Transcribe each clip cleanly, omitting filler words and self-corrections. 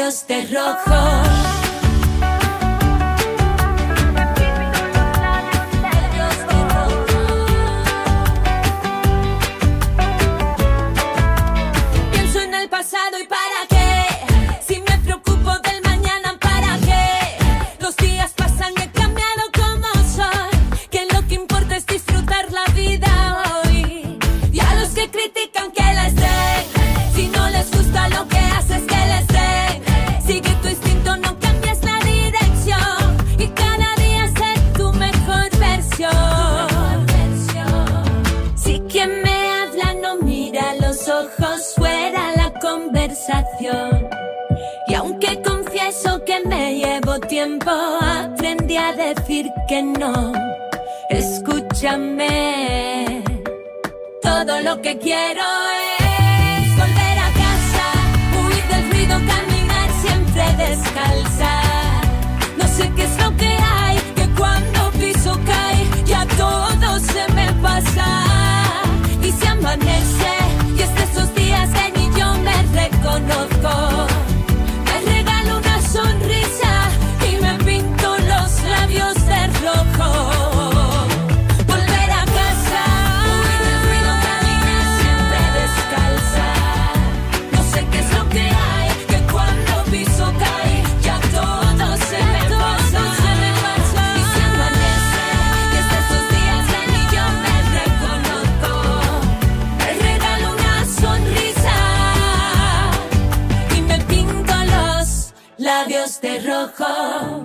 labios de rojo. ¿Y para qué? Si me preocupo del mañana, ¿para qué? Los días pasan y he cambiado como soy. Que lo que importa es disfrutar la vida hoy. Y a los que critican que les den, si no les gusta lo que haces, que les den. Sigue tu instinto, no cambies la dirección. Y cada día sé tu mejor versión. Si quien me habla no mira los ojos, fuera la conversación. Y aunque confieso que me llevo tiempo, aprendí a decir que no. Escúchame, todo lo que quiero es volver a casa, huir del ruido, caminar siempre descalza. No sé qué es lo que hay, que cuando piso cae, ya todo se me pasa. Y se amanece, y es de esos días que ni yo me reconozco. Me regalo una sonrisa y me pinto los labios de rojo. Volver a casa, huir del ruido, caminar siempre descalza. No sé qué es lo que hay, que cuando piso cae, ya todo se me pasa. Y se amanece, y es de esos días que ni yo me reconozco. Me regalo una sonrisa y me pinto los labios de rojo.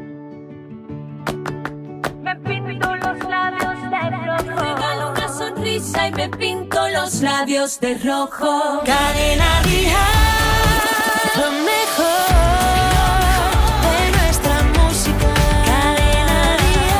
Me pinto los labios de rojo. Me regalo una sonrisa y me pinto los labios de rojo. Cadena Dial, lo mejor de nuestra música. Cadena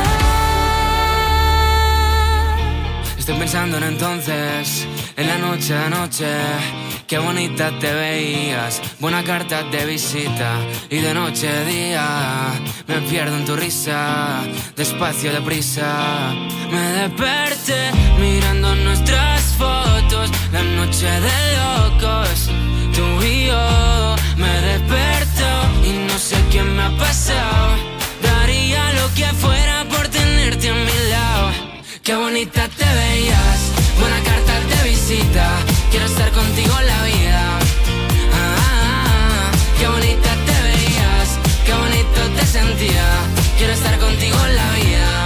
Dial. Estoy pensando en entonces, en la noche de anoche. Qué bonita te veías, buena carta de visita. Y de noche a día me pierdo en tu risa, despacio, deprisa. Me desperté mirando nuestras fotos, la noche de locos, tú y yo. Me desperto y no sé qué me ha pasado. Daría lo que fuera por tenerte a mi lado. Qué bonita te veías, buena carta de visita. Quiero estar contigo en la vida. Qué bonita te veías, qué bonito te sentía. Quiero estar contigo en la vida.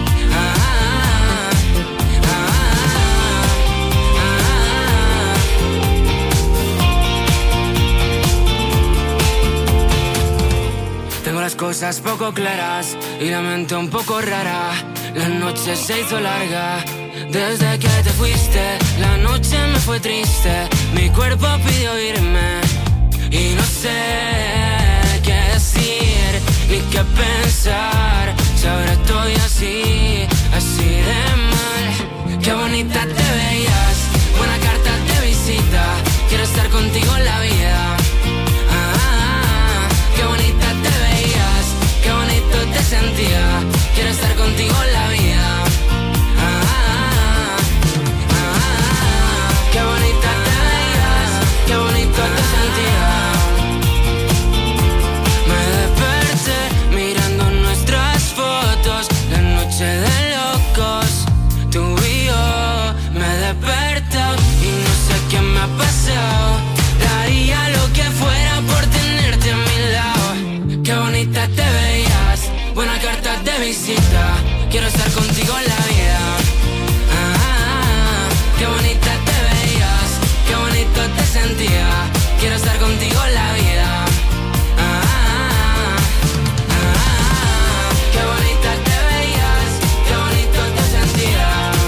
Tengo las cosas poco claras y la mente un poco rara. La noche se hizo larga desde que te fuiste. La noche me fue triste, mi cuerpo pidió irme. Y no sé qué decir ni qué pensar, si ahora estoy así, así de mal. Qué bonita te veías, buena carta de visita. Quiero estar contigo en la vida. Qué bonita te veías, qué bonito te sentía. Quiero estar contigo en la vida. Qué bonita te veías, qué bonito te sentía. Me desperté mirando nuestras fotos, la noche de locos, tú y yo. Me desperté y no sé qué me ha pasado. Daría lo que fuera por tenerte a mi lado. Qué bonita te veías, buena carta de visita. Quiero estar contigo en la vida. Qué bonita te veías, qué bonito te sentía. Quiero estar contigo en la vida. Qué bonita te veías, qué bonito te sentía.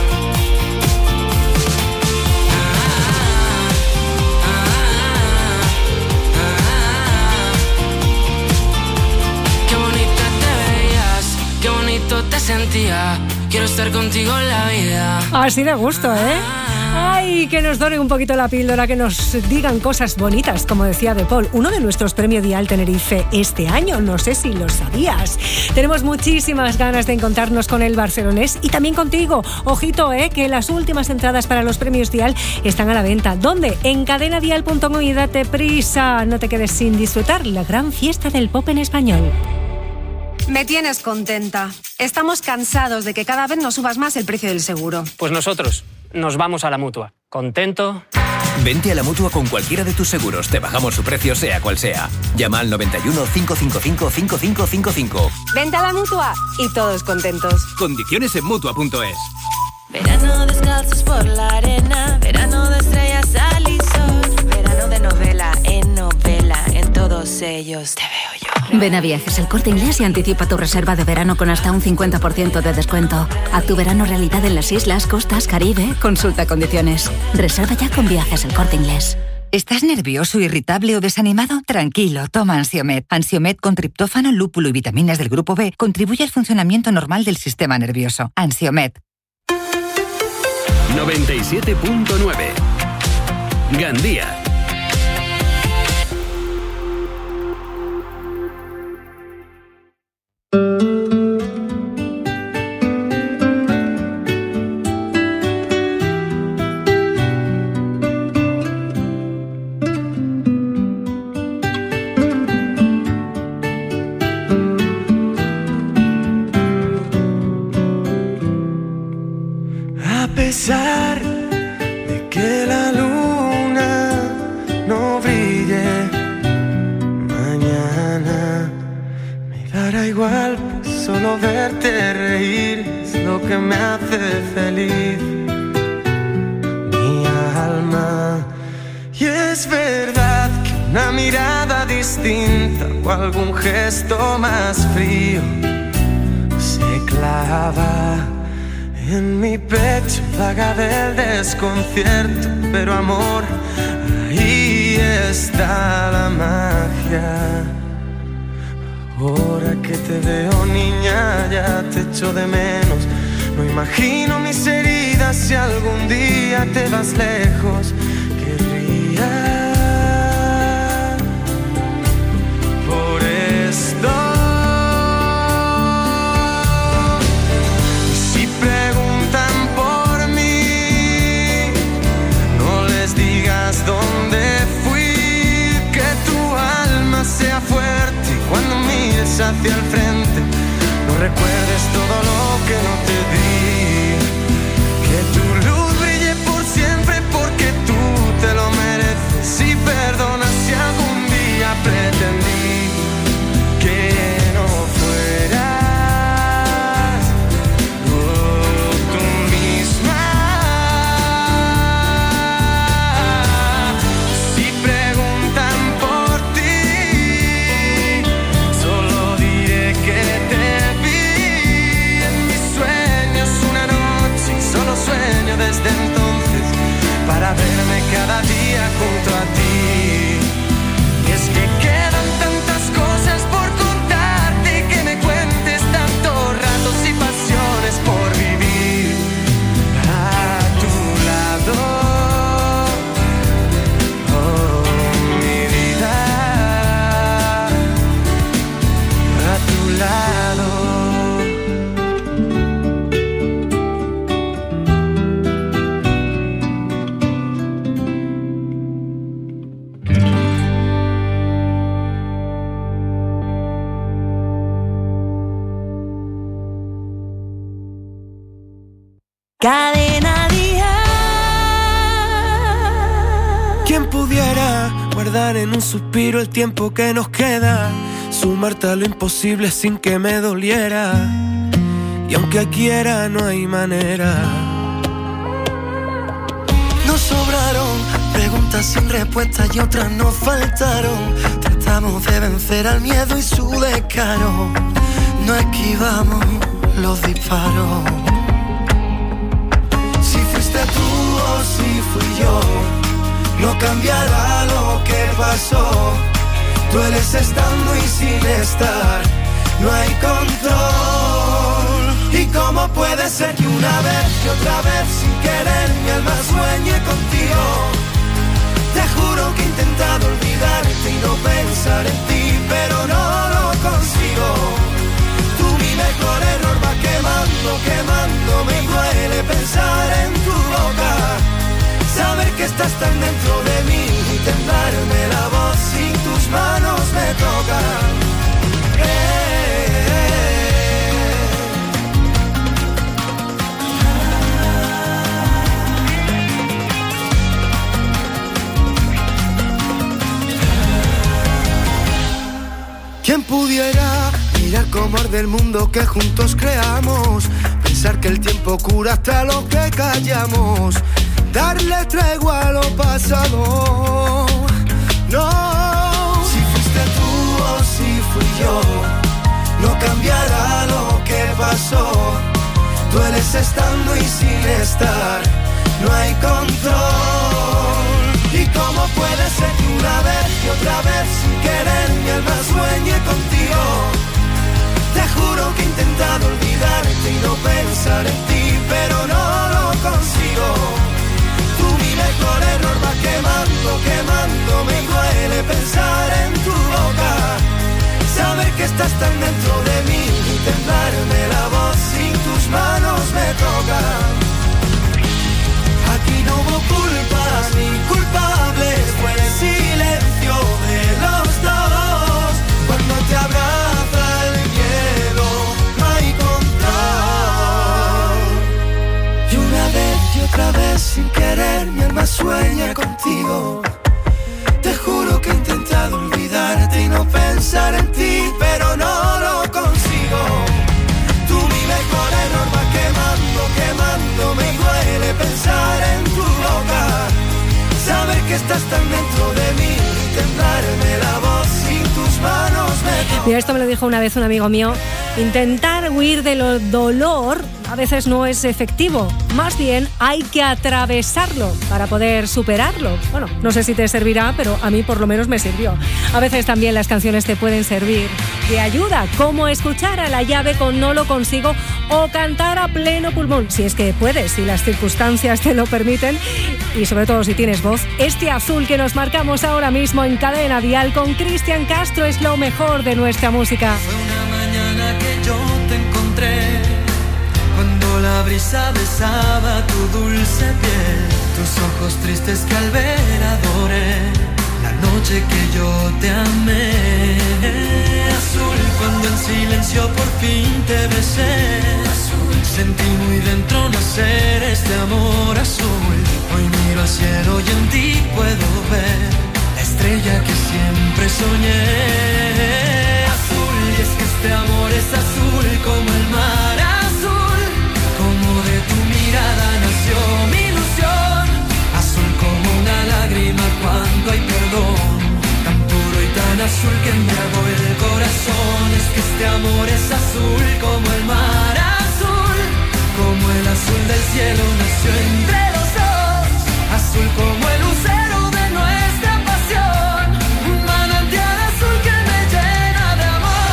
Qué bonita te veías, qué bonito te sentía. Quiero estar contigo en la vida. Así de gusto, ¿eh? Ay, que nos doren un poquito la píldora, que nos digan cosas bonitas, como decía De Paul, uno de nuestros Premio Dial Tenerife este año, no sé si lo sabías. Tenemos muchísimas ganas de encontrarnos con el barcelonés y también contigo. Ojito, que las últimas entradas para los Premios Dial están a la venta. ¿Dónde? En cadenadial.com y date prisa, no te quedes sin disfrutar la gran fiesta del pop en español. Me tienes contenta. Estamos cansados de que cada vez nos subas más el precio del seguro. Pues nosotros nos vamos a la Mutua. ¿Contento? Vente a la Mutua con cualquiera de tus seguros. Te bajamos su precio sea cual sea. Llama al 91 555 5555. Vente a la Mutua y todos contentos. Condiciones en Mutua.es. Verano descalzos por la arena, verano de estrellas al y sol, verano de novela, en todos ellos te veo yo. Ven a Viajes El Corte Inglés y anticipa tu reserva de verano con hasta un 50% de descuento. Haz tu verano realidad en las islas, costas, Caribe. Consulta condiciones. Reserva ya con Viajes El Corte Inglés. ¿Estás nervioso, irritable o desanimado? Tranquilo, toma Ansiomed. Ansiomed con triptófano, lúpulo y vitaminas del grupo B contribuye al funcionamiento normal del sistema nervioso. Ansiomed. 97.9 Gandía. A pesar de que la luna no brille mañana, me dará igual, pues solo verte reír es lo que me hace feliz, mi alma. Y es verdad que una mirada distinta o algún gesto más frío se clava en mi pecho, vaga del desconcierto, pero amor, ahí está la magia. Ahora que te veo, niña, ya te echo de menos. No imagino mis heridas si algún día te vas lejos. Querría por esto. Donde fui, que tu alma sea fuerte y cuando mires hacia el frente no recuerdes todo lo que no te di, que tu luz brille por siempre porque tú te lo mereces y perdona si algún día pretendí que no fueras tú misma. Desde entonces para verme cada día junto a ti. Y es que quedan tantas cosas por contarte y que me cuentes tantos ratos y pasiones por vivir a tu lado. Oh, mi vida, a tu lado. Cadena Dial. ¿Quién pudiera guardar en un suspiro el tiempo que nos queda? Sumarte a lo imposible sin que me doliera. Y aunque quiera no hay manera. Nos sobraron preguntas sin respuesta y otras nos faltaron. Tratamos de vencer al miedo y su descaro. No esquivamos los disparos. Si fuiste tú o si fui yo, no cambiará lo que pasó. Dueles estando y sin estar, no hay control. ¿Y cómo puede puede ser que una vez y otra vez sin querer mi alma sueñe contigo? Te juro que he intentado olvidarte y no pensar en ti, pero no lo consigo. Tú mi mejor error va quemando, quemando, me duele pensar en tu boca. Saber que estás tan dentro de mí y temblarme la voz si tus manos me tocan. ¿Quién pudiera mirar cómo arde el mundo que juntos creamos? Pensar que el tiempo cura hasta lo que callamos. Darle tregua a lo pasado. No, si fuiste tú o si fui yo, no cambiará lo que pasó. Dueles estando y sin estar, no hay control. ¿Y cómo puede ser que una vez y otra vez sin querer mi alma sueñe contigo? Te juro que he intentado olvidarte y no pensar en ti, pero no lo consigo. Tú mi mejor error va quemando, quemando, me duele pensar en tu boca. Saber que estás tan dentro de mí y temblarme la voz sin tus manos me tocan. Aquí no hubo culpas ni culpables, fue el silencio de los dos. Cuando te abraza el miedo, no hay control. Y una vez y otra vez sin querer mi alma sueña contigo. Te juro que he intentado olvidarte y no pensar en ti, pero no lo consigo. Tú mi mejor error va quemando, quemando, me duele pensar en tu boca. Saber que estás tan dentro de mí y temblarme la voz sin tus manos me tocan. Mira, esto me lo dijo una vez un amigo mío. Intentar huir del dolor a veces no es efectivo. Más bien hay que atravesarlo para poder superarlo. Bueno, no sé si te servirá, pero a mí por lo menos me sirvió. A veces también las canciones te pueden servir de ayuda, como escuchar a La Llave con No lo consigo o cantar a pleno pulmón, si es que puedes, si las circunstancias te lo permiten y sobre todo si tienes voz. Este Azul que nos marcamos ahora mismo en Cadena Dial con Cristian Castro es lo mejor de nuestra música. Fue una mañana que yo te encontré, cuando la brisa besaba tu dulce piel, tus ojos tristes que al ver adoré, la noche que yo te amé. Azul, cuando en silencio por fin te besé, azul, sentí muy dentro nacer este amor azul. Hoy miro al cielo y en ti puedo ver la estrella que siempre soñé. Azul, y es que este amor es azul como el mar azul, como de tu mirada nació mi ilusión. Azul como una lágrima cuando hay perdón, tan puro y tan azul que embriagó el corazón. Es que este amor es azul como el mar azul, como el azul del cielo nació entre los dos. Azul como el lucero de nuestra pasión, un manantial azul que me llena de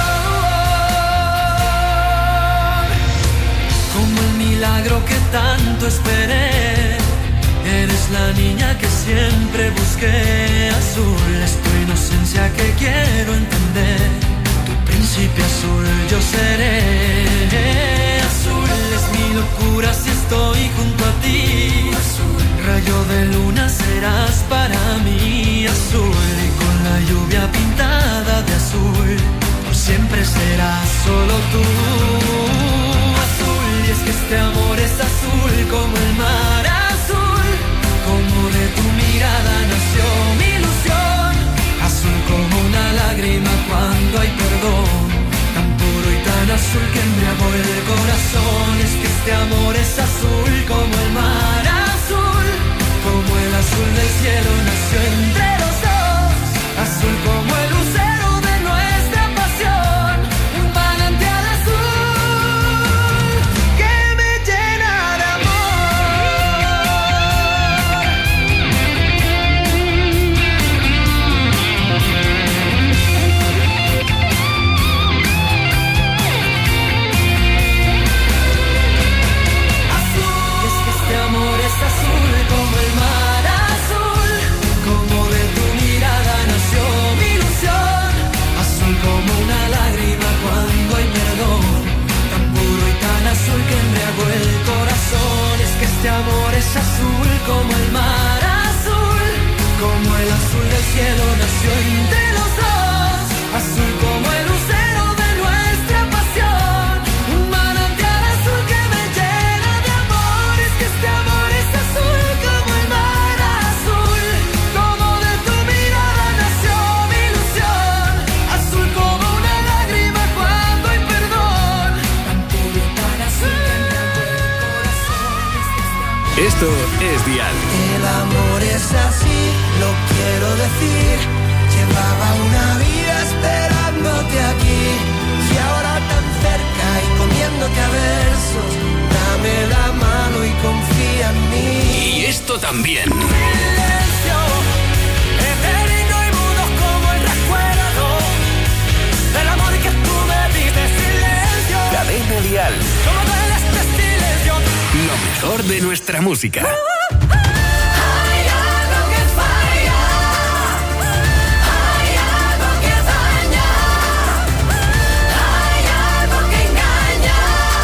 amor. Como el milagro que tanto esperé, eres la niña que siempre busqué. Azul es tu inocencia que quiero entender, tu príncipe azul yo seré. Azul es mi locura si estoy junto a ti. Azul, rayo de luna serás para mí. Azul, y con la lluvia pintada de azul, por siempre serás solo tú. Azul, y es que este amor es azul como el mar azul, como de tu mirada nació mi ilusión. Azul como una lágrima cuando hay perdón, tan puro y tan azul que embriagó el corazón. Es que este amor es azul como el mar azul, como el azul del cielo nació entre los dos. Azul como el lucero de nuestra pasión, un manantial azul que me llena de Esto es Dial. El amor es así, lo quiero decir. Llevaba una vida esperándote aquí y ahora tan cerca y comiéndote a versos. Dame la mano y confía en mí. Y esto también. Silencio, eterno y mudo como el recuerdo del amor que tú me diste. Silencio. Cadena Dial. Como duele este silencio. Lo mejor de nuestra música. Hay algo que falla, hay algo que daña, hay algo que engaña.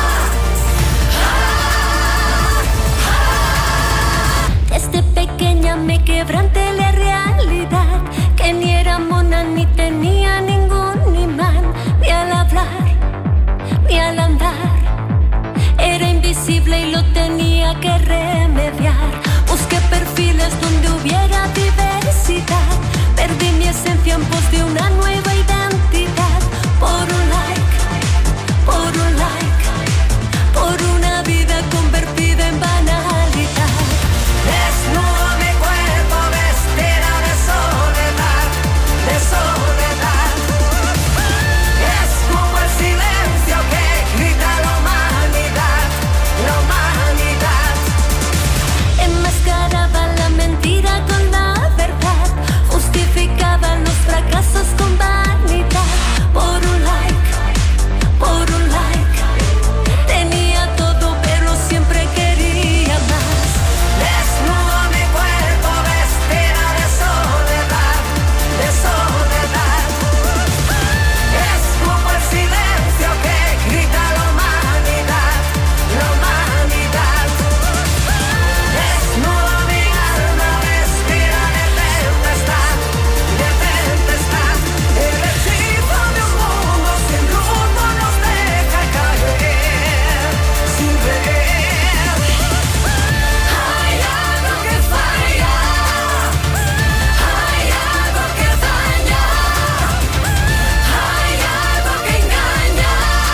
Desde pequeña me quebranté la realidad, que ni era mona ni tenía ningún imán, ni al hablar, ni al andar. Era invisible y lo tenía que remediar. Busqué perfiles donde hubiera diversidad. Perdí mi esencia en pos de una nueva identidad. Por un like, por un like, por una vida convertida en banalidad. Desnudo mi cuerpo vestida de soledad, de soledad. Es como el silencio que grita la humanidad, la humanidad. Enmascaraba la mentira con la verdad, justificaba los fracasos con vanidad. Por un like, por un like. Tenía todo pero siempre quería más. Desnudo mi cuerpo vestida de soledad, de soledad. Es como el silencio que grita la humanidad, la humanidad. Desnudo mi alma vestida de tempestad, de tempestad. El hechizo de un mundo sin rumbo nos deja caer sin ver. Hay algo que falla, hay algo que daña, hay algo que engaña.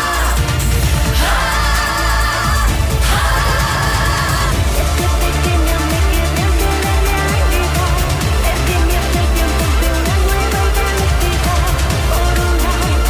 Desde pequeña me quedé ante la realidad. Perdí mi atención de una nueva identidad. Por un like,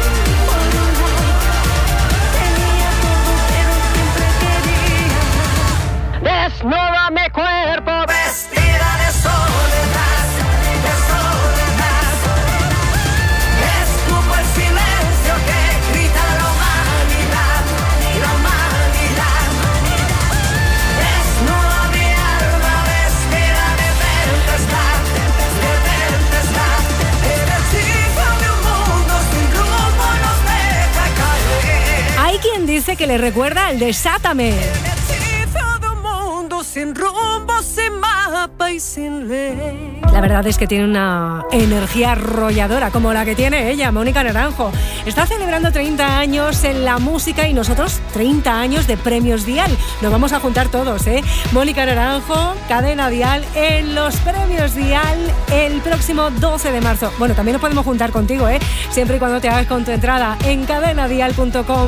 tenía todo pero siempre quería más. Desnuda mi cuerpo vestida de soledad, de soledad. Es como el silencio que grita la humanidad, la humanidad. Desnuda mi alma vestida de tempestad, de tempestad. El hechizo de un mundo sin rumbo nos deja caer. Hay quien dice que le recuerda al Desátame. El hechizo de un mundo sin rumbo, sin mapa y sin ley. La verdad es que tiene una energía arrolladora como la que tiene ella, Mónica Naranjo. Está celebrando 30 años en la música y nosotros 30 años de Premios Dial. Nos vamos a juntar todos, ¿eh? Mónica Naranjo, Cadena Dial, en los Premios Dial el próximo 12 de marzo. Bueno, también nos podemos juntar contigo, ¿eh? Siempre y cuando te hagas con tu entrada en cadenadial.com.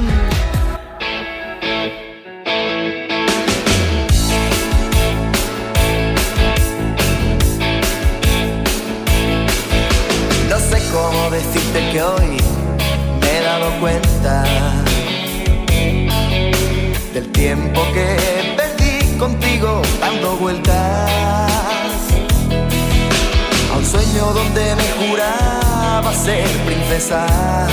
No sé cómo decirte que hoy me he dado cuenta del tiempo que perdí contigo dando vueltas a un sueño donde me juraba ser princesa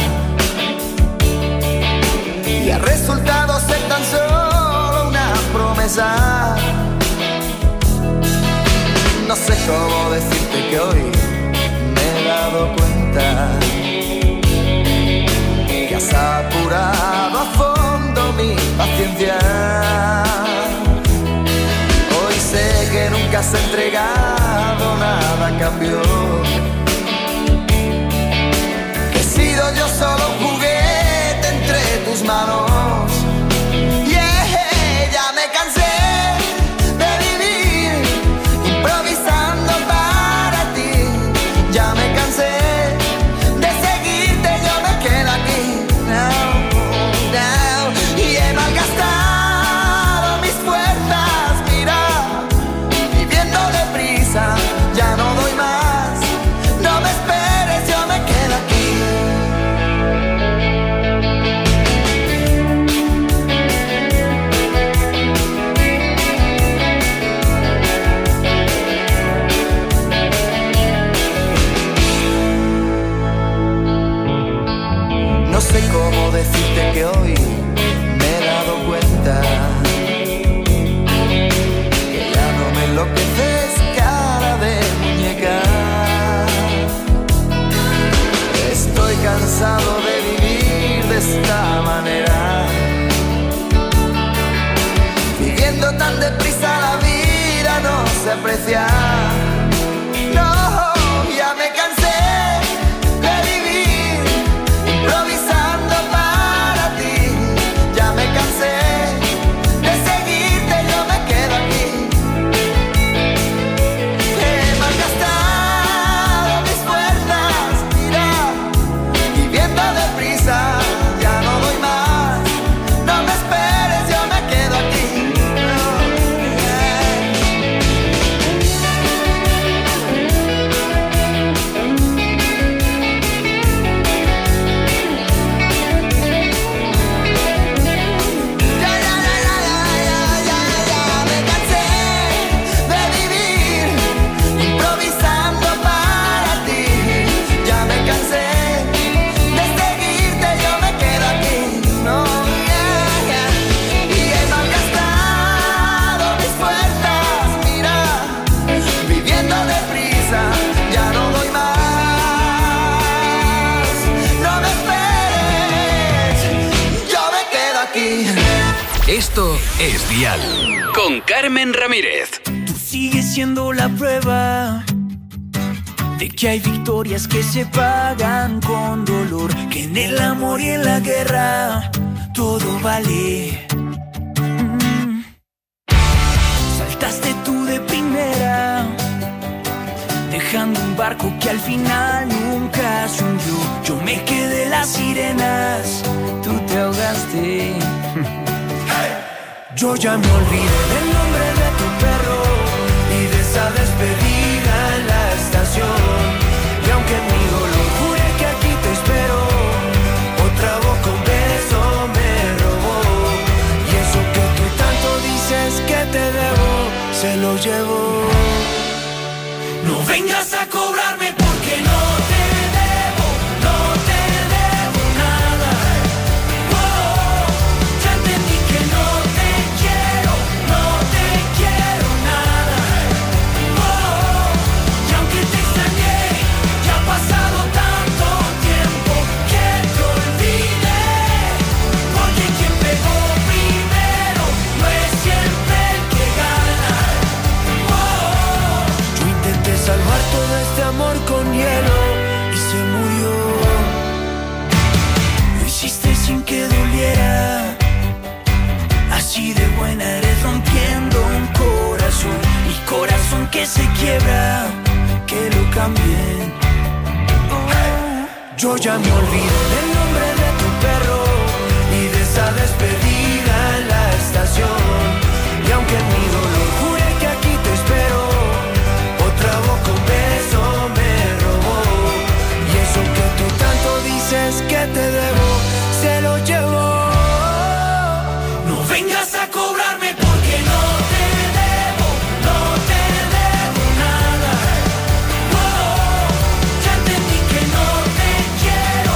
y ha resultado ser tan solo una promesa. No sé cómo decirte que hoy me he dado cuenta que has apurado a fondo mi paciencia. Hoy sé que nunca has entregado nada a cambio, que he sido yo solo un juguete entre tus manos. Ya me cansé de vivir improvisando para ti. Ya me cansé de seguirte, yo me quedo aquí. No. Y he malgastado mis fuerzas, mira. esta manera. Viviendo tan deprisa la vida no se aprecia. No, ya me cansé de vivir improvisando para ti. Ya me cansé de seguirte, yo me quedo aquí. He malgastado mis fuerzas, mira, viviendo deprisa. Ya no doy más, no me esperes, yo me quedo aquí. Esto es Dial, con Carmen Ramírez. Tú sigues siendo la prueba de que hay victorias que se pagan con dolor, que en el amor y en la guerra todo vale. Saltaste tú de primera, dejando un barco que al final nunca se hundió. Yo me quedé en las sirenas, tú te ahogaste. Yo ya me olvidé del nombre de tu perro y de esa despedida en la estación. Y aunque mi dolor jure que aquí te espero, otra boca un beso me robó. Y eso que tú tanto dices que te debo, se lo llevo. No vengas a cobrarme porque no te debo, no te debo nada. Oh, ya entendí que no te quiero nada. Oh, y aunque te extrañé, ya ha pasado tanto tiempo que te olvidé. Porque quien pegó primero no es siempre el que gana. Oh, yo intenté salvar todo este amor con hielo y se murió. Lo hiciste sin que doliera. Así de buena eres rompiendo un corazón. Mi corazón que se quiebra, que lo cambien. Oh, yo ya me olvidé del nombre de tu perro y de esa despedida en la estación. Y aunque en mi dolor jure que aquí te espero, otra boca un beso me robó. Y eso que tú tanto dices que te debo, se lo llevo. No vengas a cobrarme porque no te debo, no te debo nada. Oh, ya entendí que no te quiero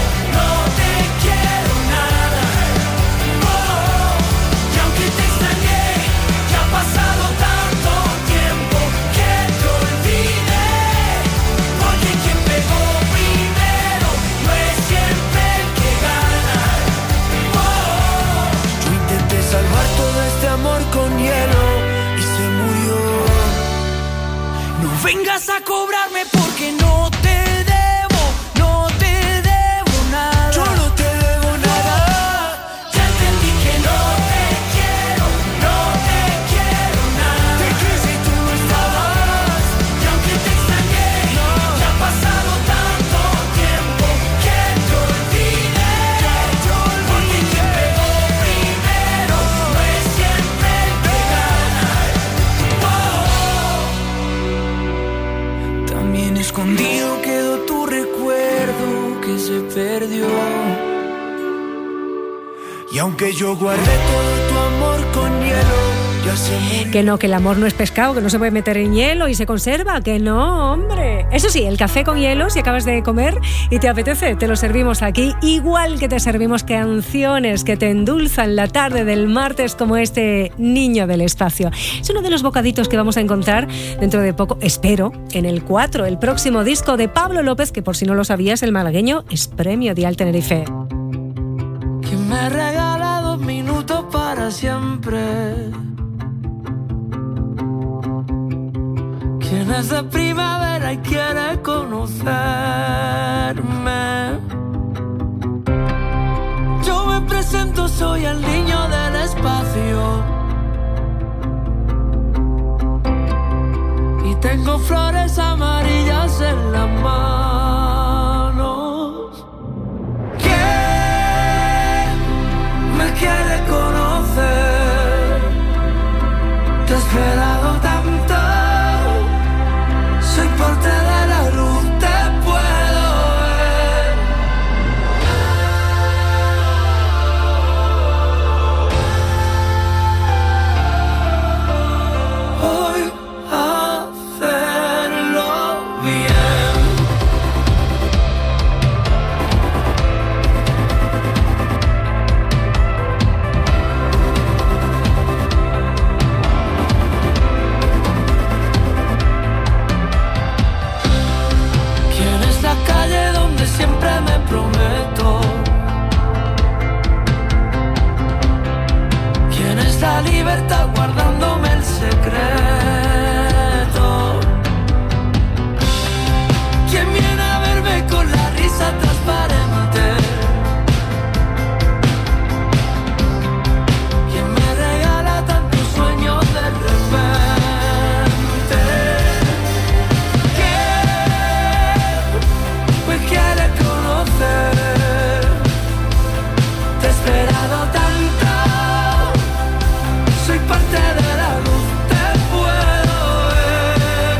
nada. Oh, y aunque te extrañé, ya ha pasado tanto tiempo que te olvidé. Porque quien pegó primero no es siempre el que gana. Oh, yo intenté salvar todo este amor con hielo y se murió. No vengas a cobrarme porque no te debo, no te debo nada. Yo no te debo nada. Ya entendí que no te quiero nada. Te quise y tú no estabas. Y aunque te extrañé, ya ha pasado tanto tiempo que te olvidé. Porque quien pegó primero no es siempre el que gana. Oh, también escondido quedó tu recuerdo que se perdió. Y aunque yo guardé todo tu amor con hielo, ya se murió. Que no, que el amor no es pescado, que no se puede meter en hielo y se conserva, que no, hombre. Eso sí, el café con hielo, si acabas de comer y te apetece, te lo servimos aquí, igual que te servimos canciones que te endulzan la tarde del martes, como este Niño del Espacio. Es uno de los bocaditos que vamos a encontrar dentro de poco, espero, en el 4, el próximo disco de Pablo López, que por si no lo sabías, el malagueño es premio Dial Tenerife. me regala 2 minutos para siempre. ¿Quién es de primavera y quiere conocerme? Yo me presento, soy el niño del espacio. Y tengo flores amarillas en las manos. ¿Quién me quiere conocer? Te he esperado tanto. Soy parte de la luz, te puedo ver. Hoy hacerlo bien. La calle donde siempre me prometo. ¿Quién es la libertad guardándome el secreto? ¿Quién viene a verme con la risa transparente? ¿Quién me regala tantos sueños de repente? Quiere conocer, te he esperado tanto, soy parte de la luz, te puedo ver.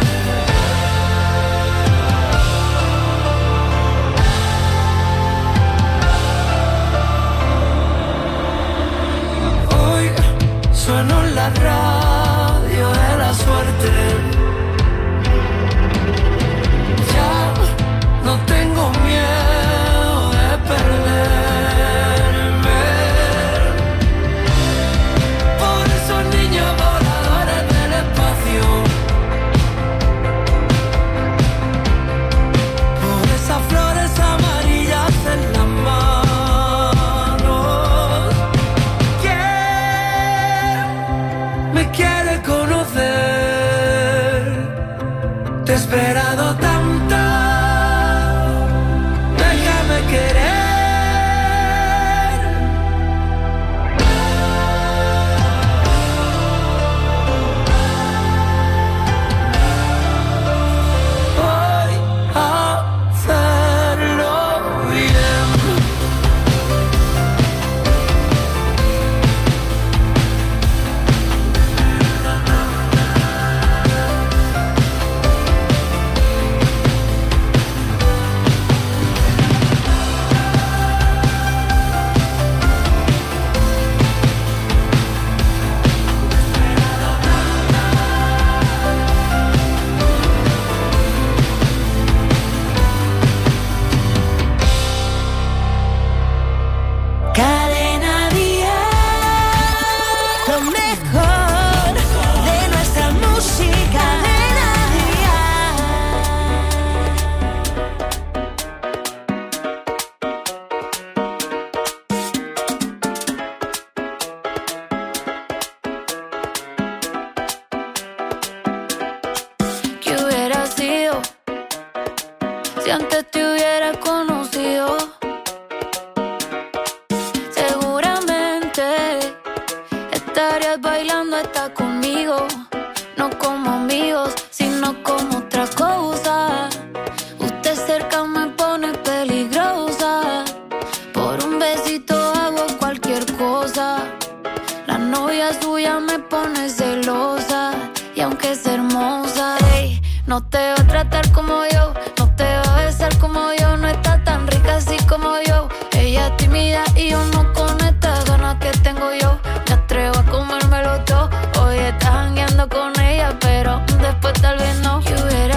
Hoy sueno en la radio de la suerte. No tengo miedo de perderme por esos niños voladores del espacio, por esas flores amarillas en las manos. ¿Quién me quiere conocer? Te he esperado tanto. Si antes te hubiera conocido, seguramente estarías bailando hasta conmigo. No como amigos, sino como otra cosa. Usted cerca me pone peligrosa. Por un besito hago cualquier cosa. La novia suya me pone celosa. Y aunque es hermosa, hey, no te va a tratar como yo. No te va a besar como yo. No está tan rica así como yo. Ella es tímida y yo no con estas ganas que tengo yo. Me atrevo a comérmelo todo. Hoy estás jangueando con ella, pero después tal vez no.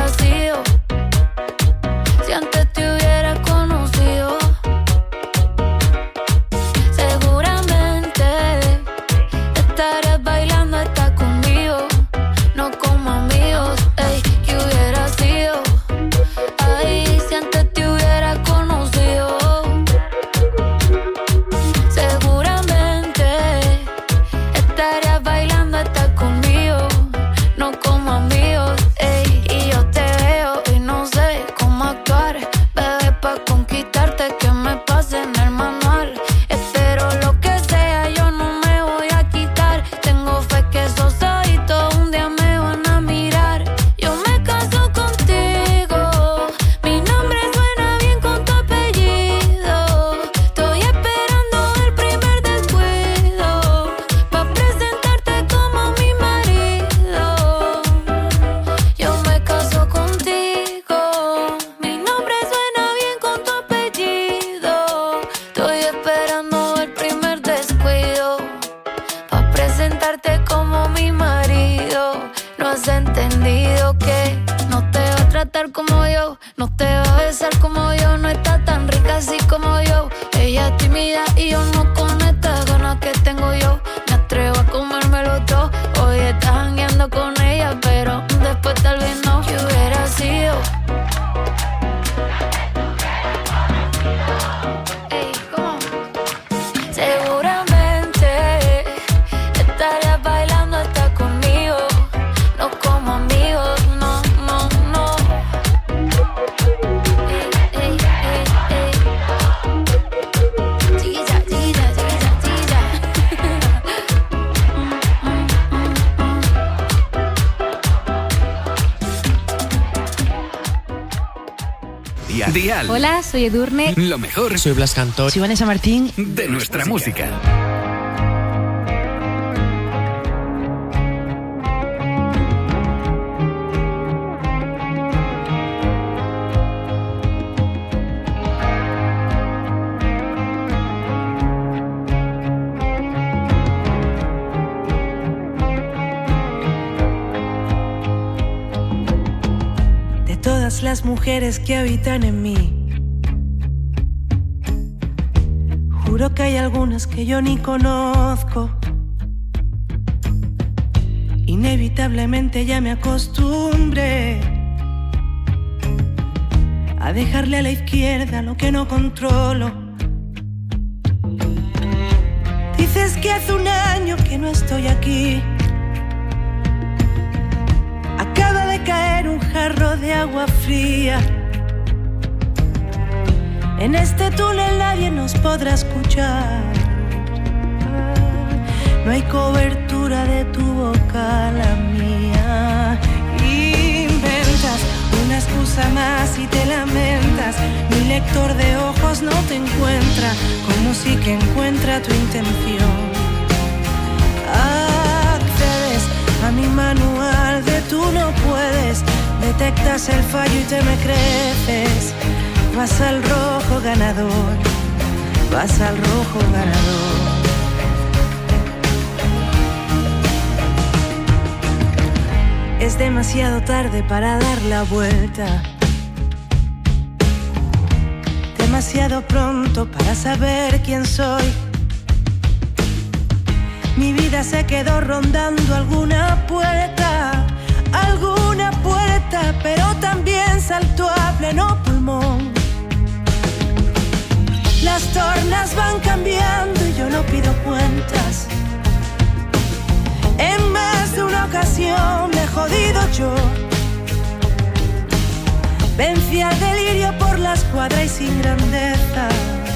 Dial. Hola, soy Edurne. Lo mejor. Soy Blas Cantor. Soy Vanessa Martín. De nuestra música. Las mujeres que habitan en mí, juro que hay algunas que yo ni conozco. Inevitablemente ya me acostumbré a dejarle a la izquierda lo que no controlo. Dices que hace un año que no estoy aquí. Acaba de caer un jarro de agua fría. En este túnel nadie nos podrá escuchar. No hay cobertura de tu boca, la mía. Inventas una excusa más y te lamentas. Mi lector de ojos no te encuentra, como si que encuentra tu intención. Accedes a mi manual de tú no puedes. Detectas el fallo y te me creces. Vas al rojo ganador. Vas al rojo ganador. Es demasiado tarde para dar la vuelta. Demasiado pronto para saber quién soy. Mi vida se quedó rondando alguna puerta, pero también saltó a pleno pulmón. Las tornas van cambiando y yo no pido cuentas. En más de una ocasión me he jodido yo. Vencí al delirio por la escuadra y sin grandeza.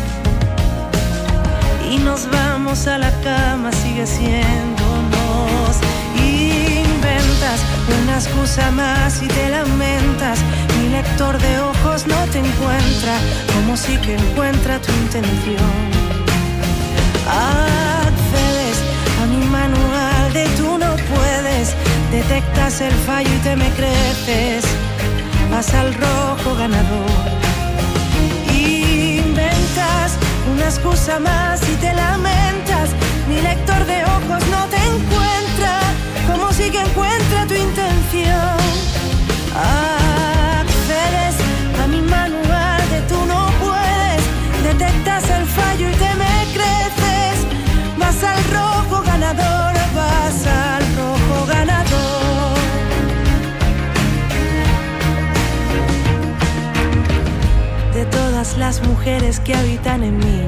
Y nos vamos a la cama, sigue siéndonos. Inventas una excusa más y te lamentas. Mi lector de ojos no te encuentra, como si que encuentra tu intención. Accedes a mi manual de tú no puedes. Detectas el fallo y te me creces. Vas al rojo ganador. Inventas una excusa más y te lamentas. Mi lector de ojos no te encuentra, como si que encuentra tu intención. Accedes a mi manual de tú no puedes. Detectas el fallo y te me creces. Vas al rojo ganador, vas al rojo ganador. De todas las mujeres que habitan en mí,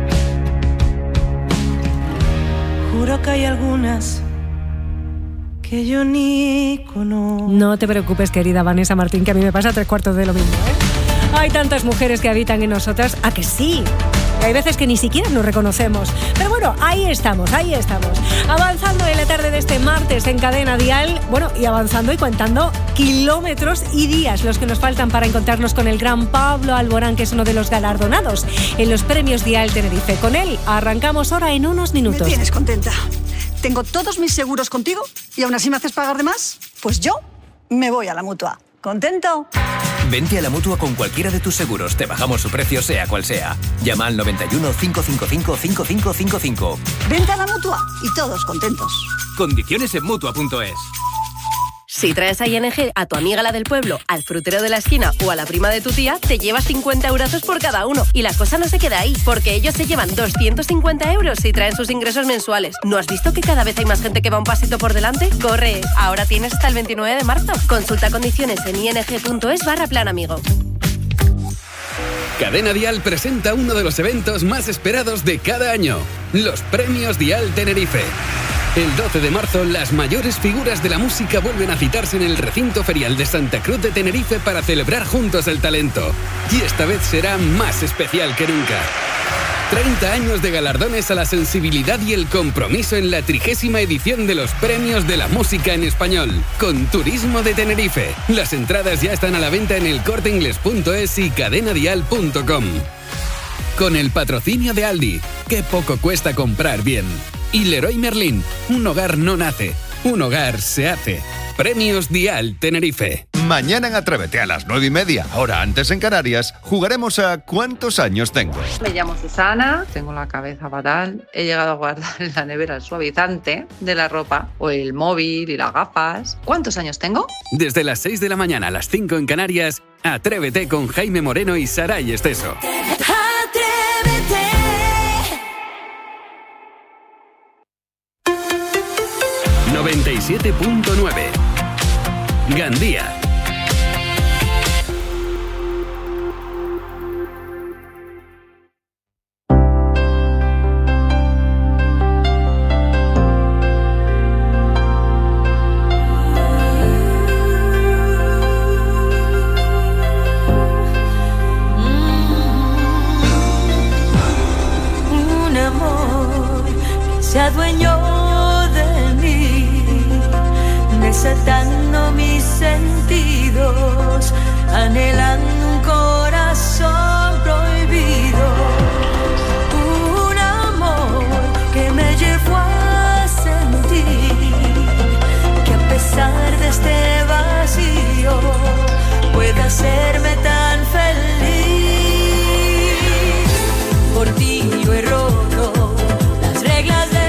juro que hay algunas que yo ni conozco. No te preocupes, querida Vanessa Martín, que a mí me pasa 3/4 de lo mismo, ¿eh? Hay tantas mujeres que habitan en nosotras, ¿a que sí? Y hay veces que ni siquiera nos reconocemos. Pero bueno, ahí estamos. Avanzando en la tarde de este martes en Cadena Dial. Bueno, y avanzando y contando kilómetros y días los que nos faltan para encontrarnos con el gran Pablo Alborán, que es uno de los galardonados en los premios Dial Tenerife. Con él arrancamos ahora en unos minutos. Me tienes contenta. Tengo todos mis seguros contigo y aún así me haces pagar de más. Pues yo me voy a la Mutua. ¿Contento? Vente a la Mutua con cualquiera de tus seguros. Te bajamos su precio, sea cual sea. Llama al 91 555 5555. Vente a la Mutua y todos contentos. Condiciones en Mutua.es. Si traes a ING a tu amiga la del pueblo, al frutero de la esquina o a la prima de tu tía, te llevas 50 eurazos por cada uno. Y la cosa no se queda ahí, porque ellos se llevan 250 euros si traen sus ingresos mensuales. ¿No has visto que cada vez hay más gente que va un pasito por delante? ¡Corre! Ahora tienes hasta el 29 de marzo. Consulta condiciones en ing.es/plan amigo. Cadena Dial presenta uno de los eventos más esperados de cada año, los Premios Dial Tenerife. El 12 de marzo, las mayores figuras de la música vuelven a citarse en el recinto ferial de Santa Cruz de Tenerife para celebrar juntos el talento. Y esta vez será más especial que nunca. 30 años de galardones a la sensibilidad y el compromiso en la 30ª edición de los Premios de la Música en Español, con Turismo de Tenerife. Las entradas ya están a la venta en elcorteingles.es y cadenadial.com. Con el patrocinio de Aldi, qué poco cuesta comprar bien. Y Leroy Merlin, un hogar no nace, un hogar se hace. Premios Dial Tenerife. Mañana en Atrévete a las 9:30, hora antes en Canarias, jugaremos a ¿cuántos años tengo? Me llamo Susana, tengo la cabeza fatal, he llegado a guardar en la nevera el suavizante de la ropa o el móvil y las gafas. ¿Cuántos años tengo? Desde las 6 de la mañana a las 5 en Canarias, Atrévete con Jaime Moreno y Saray Esteso. 97.9 Gandía. Un amor que se adueñó desatando mis sentidos, anhelando un corazón prohibido. Un amor que me llevó a sentir que a pesar de este vacío puede hacerme tan feliz. Por ti yo he roto las reglas de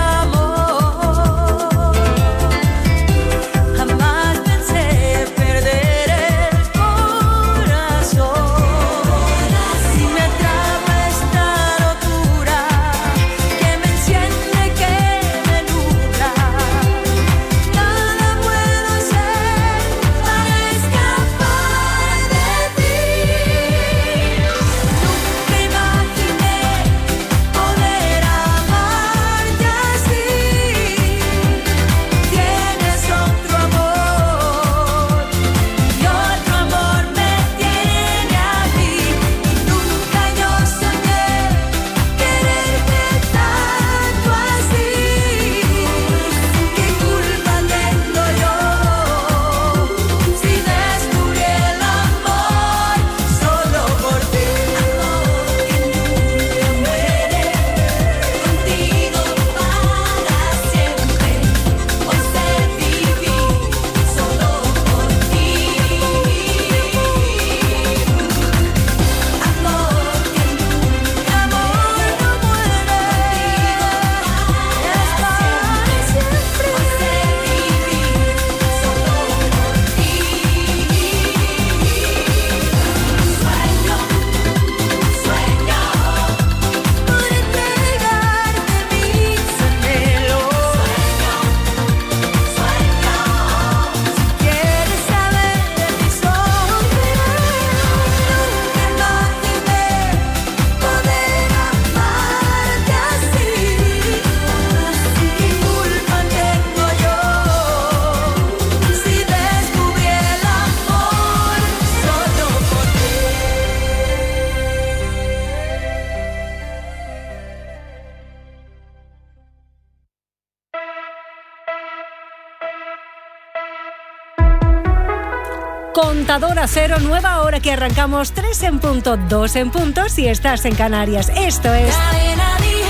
Contador a cero, nueva hora que arrancamos 3 en punto, 2 en punto si estás en Canarias. Esto es Cadena Dial,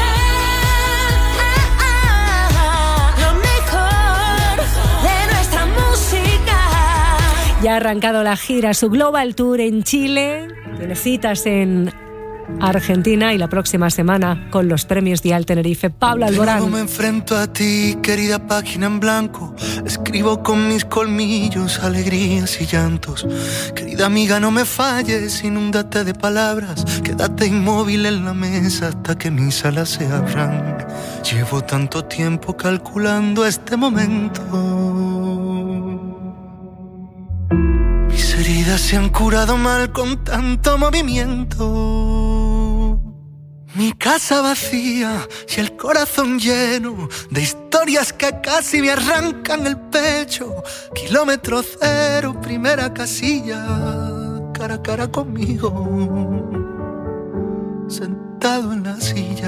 lo mejor de nuestra música. Ya ha arrancado la gira, su Global Tour en Chile. Tiene citas en Argentina y la próxima semana con los premios Dial Tenerife. Pablo Alborán. Luego me enfrento a ti, querida página en blanco. Escribo con mis colmillos alegrías y llantos. Querida amiga, no me falles, inúndate de palabras. Quédate inmóvil en la mesa hasta que mis alas se abran. Llevo tanto tiempo calculando este momento. Mis heridas se han curado mal con tanto movimiento. Mi casa vacía y el corazón lleno de historias que casi me arrancan el pecho. Kilómetro cero, primera casilla, cara a cara conmigo. sentado en la silla.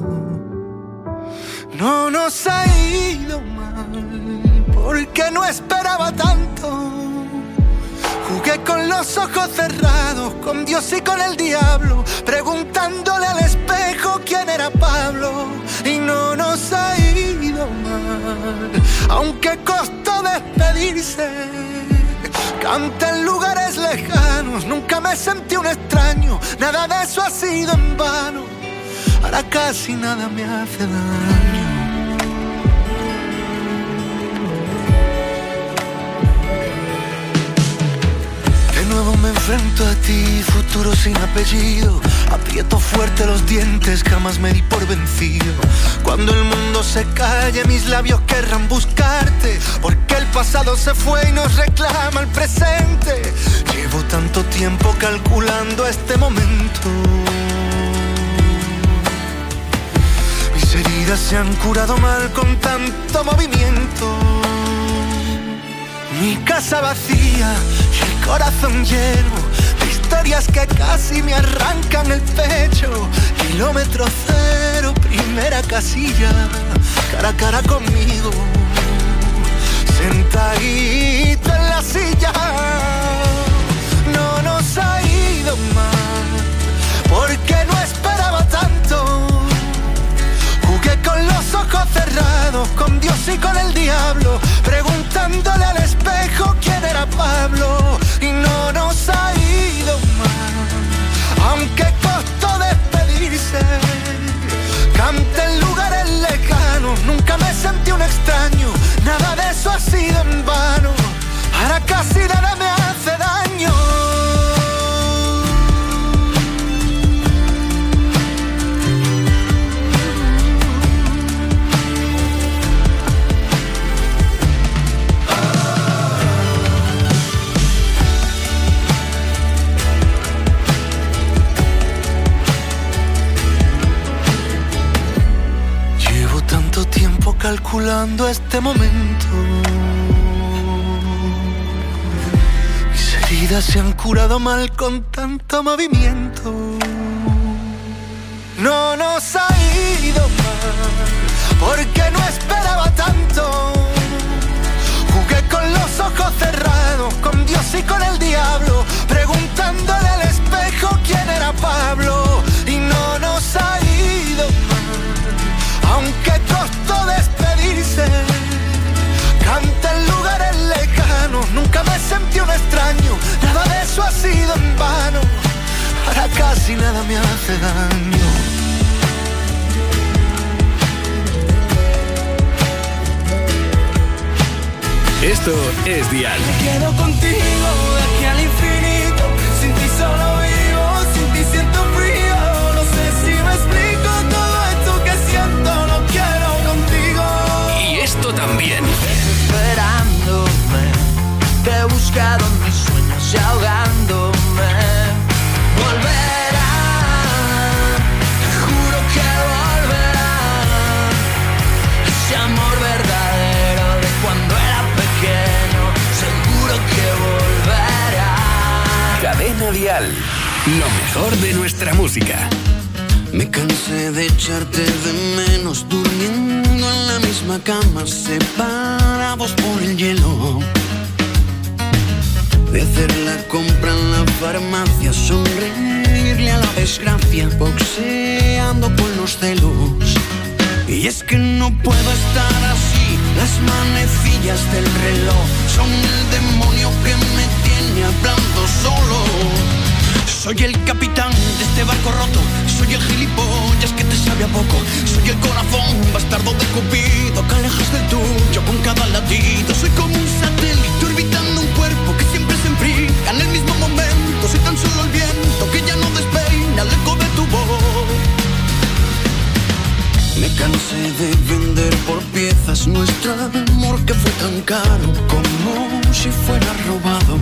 No nos ha ido mal, porque no esperaba tanto. Jugué con los ojos cerrados, con Dios y con el diablo, preguntándole al espejo quién era Pablo. Y no nos ha ido mal, aunque costó despedirse. Canté en lugares lejanos, nunca me sentí un extraño. Nada de eso ha sido en vano, ahora casi nada me hace daño. De nuevo me enfrento a ti, futuro sin apellido. Aprieto fuerte los dientes, jamás me di por vencido. Cuando el mundo se calle, mis labios querrán buscarte, porque el pasado se fue y nos reclama el presente. Llevo tanto tiempo calculando este momento. Mis heridas se han curado mal con tanto movimiento. Mi casa vacía y el corazón lleno de historias que casi me arrancan el pecho. Kilómetro cero, primera casilla, cara a cara conmigo, sentadito en la silla. No nos ha ido mal, porque no esperaba tanto. Jugué con los ojos cerrados, con Dios y con el diablo, preguntándole al espejo quién era Pablo. Y no nos ha ido mal, aunque costó despedirse. Canté en lugares lejanos, nunca me sentí un extraño. Nada de eso ha sido en vano, ahora casi nada me hace daño. Calculando este momento, mis heridas se han curado mal con tanto movimiento. No nos ha ido mal, porque no esperaba tanto. Jugué con los ojos cerrados, con Dios y con el diablo, preguntándole al espejo quién era Pablo. Y no nos ha ido mal, aunque costó despedirse. Canté en lugares lejanos, nunca me sentí un extraño. Nada de eso ha sido en vano, ahora casi nada me hace daño. Esto es Dial. Me quedo contigo de aquí al infinito. Sin ti solo vivo, sin ti siento frío. No sé si me explico todo esto que siento. No quiero contigo. Y esto también. Esperándome, te he buscado en mis sueños y ahogándome. Volverá, te juro que volverá. Ese amor verdadero de cuando era pequeño, seguro que volverá. Cadena Dial, lo mejor de nuestra música. Me cansé de echarte de menos, durmiendo en la misma cama, separados por el hielo. De hacer la compra en la farmacia, sonreírle a la desgracia, boxeando con los celos. Y es que no puedo estar así, las manecillas del reloj son el demonio que me tiene hablando solo. Soy el capitán de este barco roto, soy el gilipollas que te sabe a poco, soy el corazón bastardo de Cupido que alejas del tuyo con cada latido. Soy como un satélite orbitando un cuerpo que siempre se enfría en el mismo momento. Soy tan solo el viento que ya no despeina el eco de tu voz. Me cansé de vender por piezas nuestro amor que fue tan caro, como si fuera robado.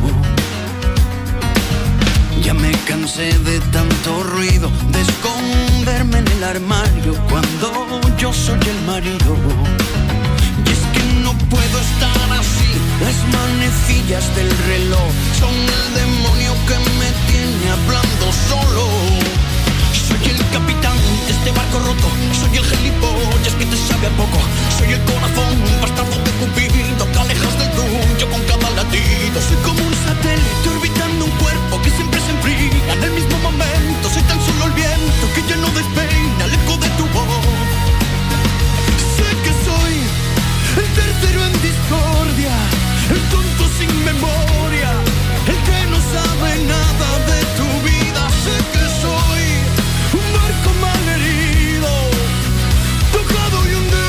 Ya me cansé de tanto ruido, de esconderme en el armario cuando yo soy el marido. Y es que no puedo estar así, las manecillas del reloj son el demonio que me tiene hablando solo. Soy el capitán de este barco roto. Soy el gilipollas que te sabe a poco. Soy el corazón bastardo de Cupido que alejas del tuyo con cada latido. Soy como un satélite orbitando un cuerpo que siempre se enfría en el mismo momento. Soy tan solo el viento que ya no despeina el eco de tu voz. Sé que soy el tercero en discordia, el tonto sin memoria, el que no sabe nada de tu vida. Sé que soy un barco malherido, tocado y hundido.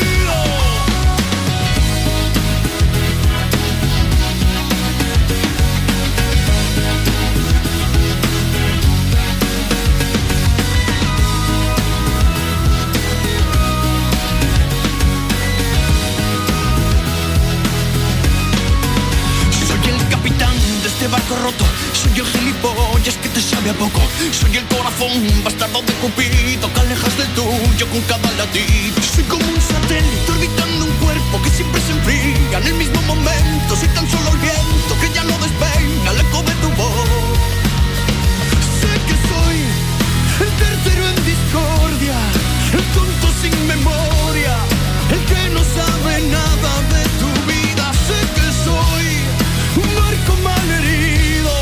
Este barco roto, soy el gilipollas que te sabe a poco. Soy el corazón bastardo de Cupido que alejas del tuyo con cada latido. Soy como un satélite orbitando un cuerpo que siempre se enfría en el mismo momento. Soy tan solo el viento que ya no despeina el eco de tu voz. Sé que soy el tercero en discordia, el tonto sin memoria, el que no sabe nada de tu vida. Sé que soy un barco malherido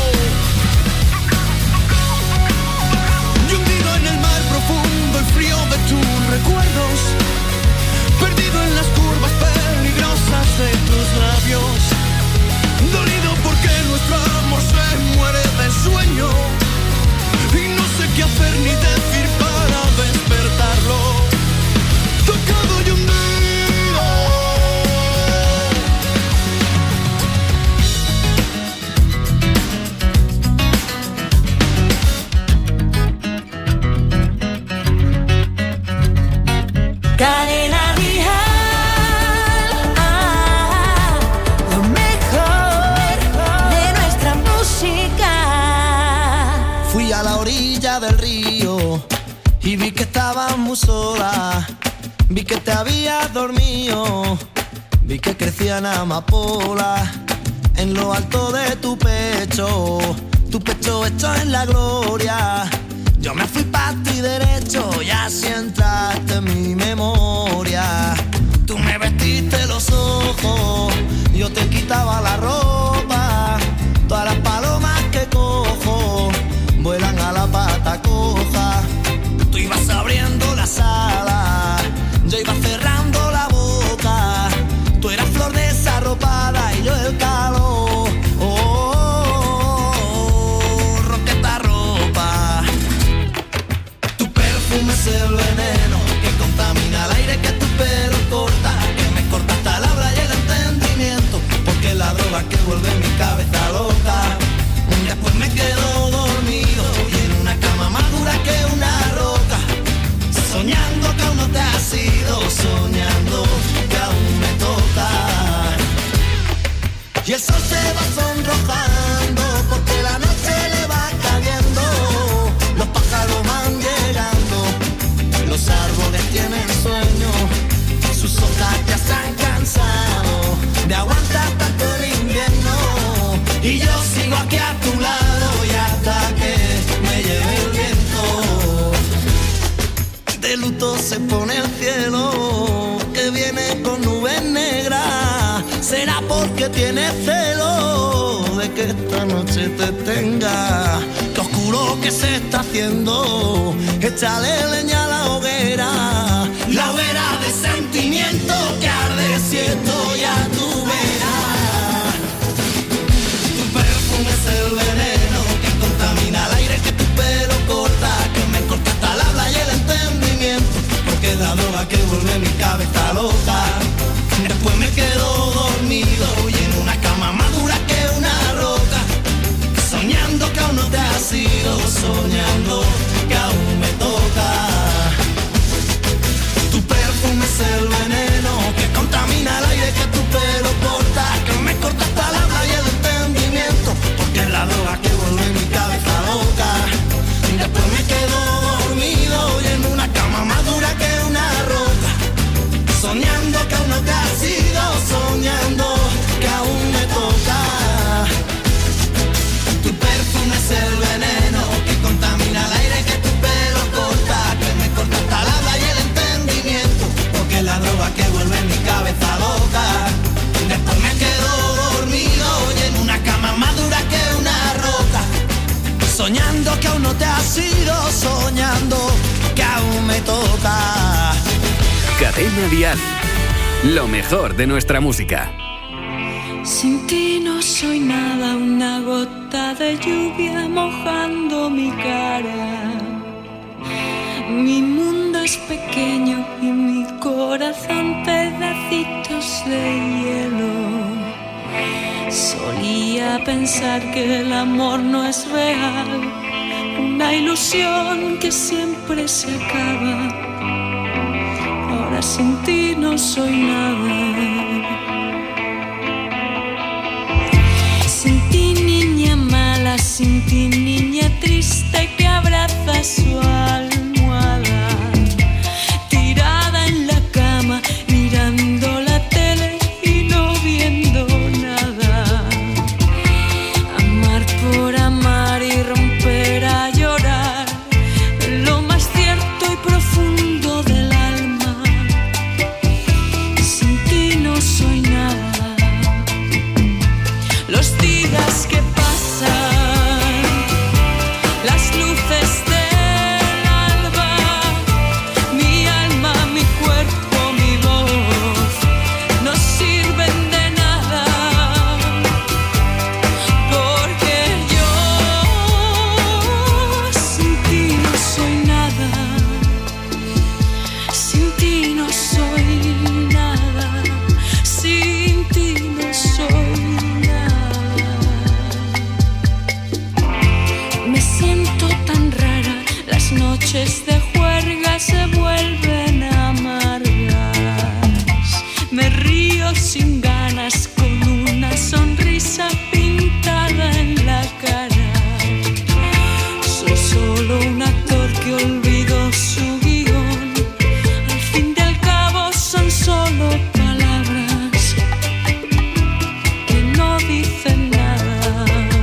y hundido en el mar profundo y frío de tus recuerdos, perdido en las curvas peligrosas de tus labios, dolido porque nuestro amor se muere de sueño y no sé qué hacer ni decir para despertarlo, tocado y hundido. Cadena Real, lo mejor de nuestra música. Fui a la orilla del río y vi que estabas muy sola. Vi que te habías dormido, vi que crecían amapolas en lo alto de tu pecho hecho en la gloria. Yo me fui pa' ti derecho y así entraste en mi memoria. Tú me vestiste los ojos, yo te quitaba la ropa. Todas las palomas que cojo vuelan a la pata coja. Tú ibas abriendo las alas, yo iba cerrando la boca. Tú eras flor desarropada y yo el calor. Es el veneno que contamina el aire que tu pelo corta, que me corta hasta el habla y el entendimiento, porque la droga que vuelve mi cabeza loca. Después me quedo dormido y en una cama más dura que una roca, soñando que aún no te has ido, soñando que aún me toca. Y el sol se va sonrojando porque la noche le va cayendo, los pájaros van llegando, los árboles tienen sueño, sus hojas ya se han cansado de aguantar tanto el invierno. Y yo sigo aquí a tu lado y hasta que me lleve el viento. De luto se pone el cielo, que viene con nubes negras. Será porque tienes celo de que esta noche te tenga. Qué oscuro que se está haciendo, échale leña a la hoguera de sentimiento que arde si estoy a tu vera. Tu perfume es el veneno que contamina el aire que tu pelo corta, que me corta hasta el habla y el entendimiento, porque es la droga que vuelve mi cabeza loca. Después me quedo dormido y en una cama más dura que una roca, soñando que aún no te has ido, soñando que aún me toca. Tu perfume es el veneno que contamina el aire que tu pelo corta, que me corta hasta el habla y el entendimiento, porque es la droga que vuelve mi cabeza loca. Y después me quedo dormido y en una cama más dura que una roca, soñando que aún no te has ido, te has ido soñando que aún me toca. Cadena Dial, lo mejor de nuestra música. Sin ti no soy nada, una gota de lluvia mojando mi cara. Mi mundo es pequeño y mi corazón pedacitos de hielo. Solía pensar que el amor no es real, una ilusión que siempre se acaba. Ahora sin ti no soy nada. Sin ti niña mala, sin ti niña triste que abraza su almohada, tirada en la cama mirando la tele y no viendo nada. Amar por amar y romper a llorar en lo más cierto y profundo del alma. Sin ti no soy nada. Los días que pasan, las luces del alba, mi alma, mi cuerpo, mi voz, no sirven de nada, porque yo sin ti no soy nada, sin ti no soy nada, sin ti no soy nada. Me siento tan rara, las noches de juerga se vuelven amargas. Me río sin ganas con una sonrisa pintada en la cara. Soy solo un actor que olvidó su guión. Al fin y al cabo son solo palabras que no dicen nada.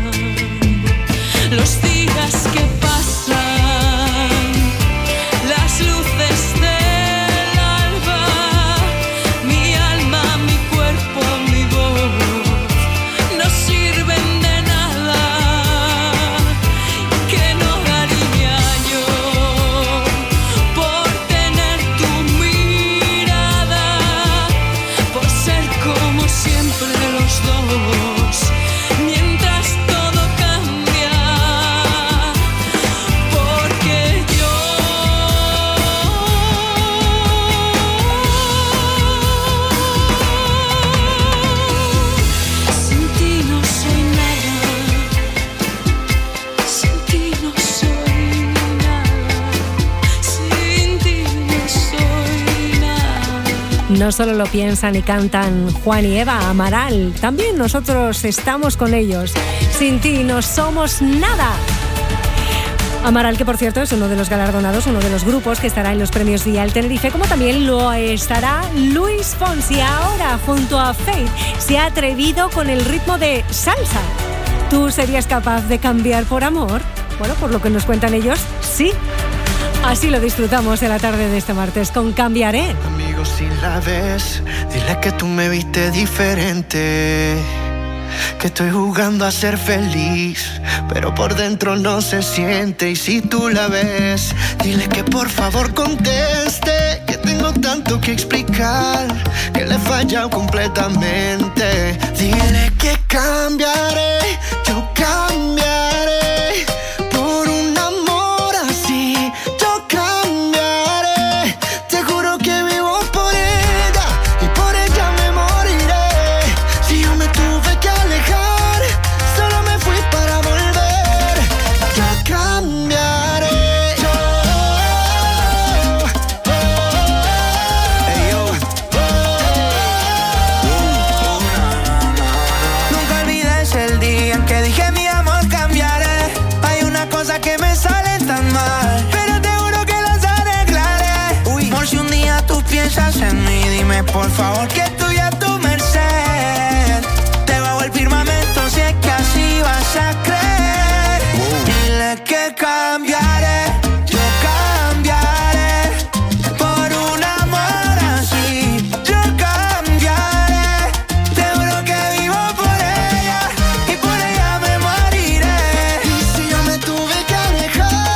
Los días que pasan, las luces del alba, mi alma, mi cuerpo, mi voz, no sirven de nada. Que no daría yo por tener tu mirada, por ser como siempre los dos, mientras todo cambia, porque yo sin ti no soy nada, sin ti no soy nada, sin ti no soy nada. No solo lo piensan y cantan Juan y Eva, Amaral, también nosotros estamos con ellos. Sin ti no somos nada. Amaral, que por cierto es uno de los galardonados, uno de los grupos que estará en los premios Dial Tenerife, como también lo estará Luis Fonsi. Ahora, junto a Faith, se ha atrevido con el ritmo de salsa. ¿Tú serías capaz de cambiar por amor? Bueno, por lo que nos cuentan ellos, sí. Así lo disfrutamos en la tarde de este martes con Cambiaré. Amigos, si la ves, dile que tú me viste diferente, que estoy jugando a ser feliz, pero por dentro no se siente. Y si tú la ves, dile que por favor conteste, que tengo tanto que explicar, que le he fallado completamente. Dile que cambiaré, yo cambiaré por un amor así. Yo cambiaré, te juro que vivo por ella y por ella me moriré. Si yo me tuve que alejar, solo me fui para volver. Yo cambiaré. Nunca olvides el día en que dije mi amor cambiaré. Hay una cosa que me sale tan mal, pero te juro que las arreglaré. Por si un día tú piensas en mí, dime por favor que estoy a tu merced. Te bajo el firmamento si es que así vas a creer. Dile que cambiaré, yo cambiaré por un amor así. Yo cambiaré, te juro que vivo por ella y por ella me moriré. Y si yo me tuve que alejar,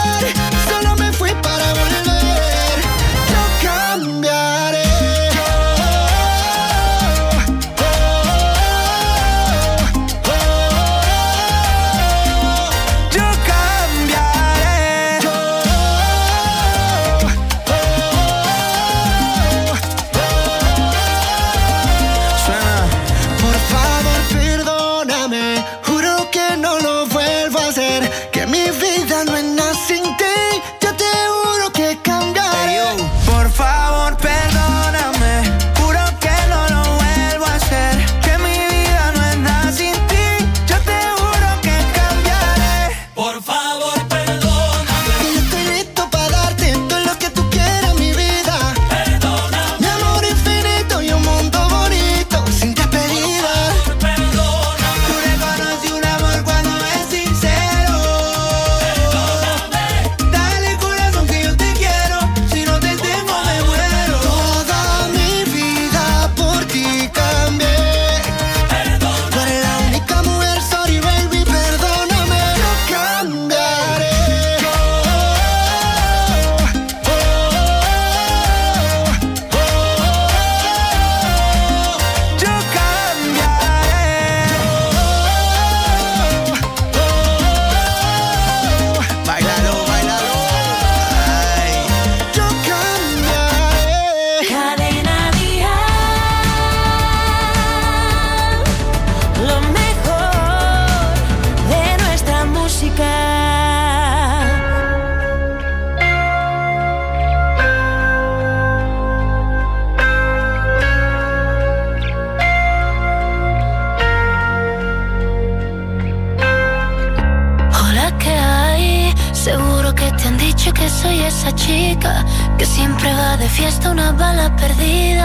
Siempre va de fiesta una bala perdida.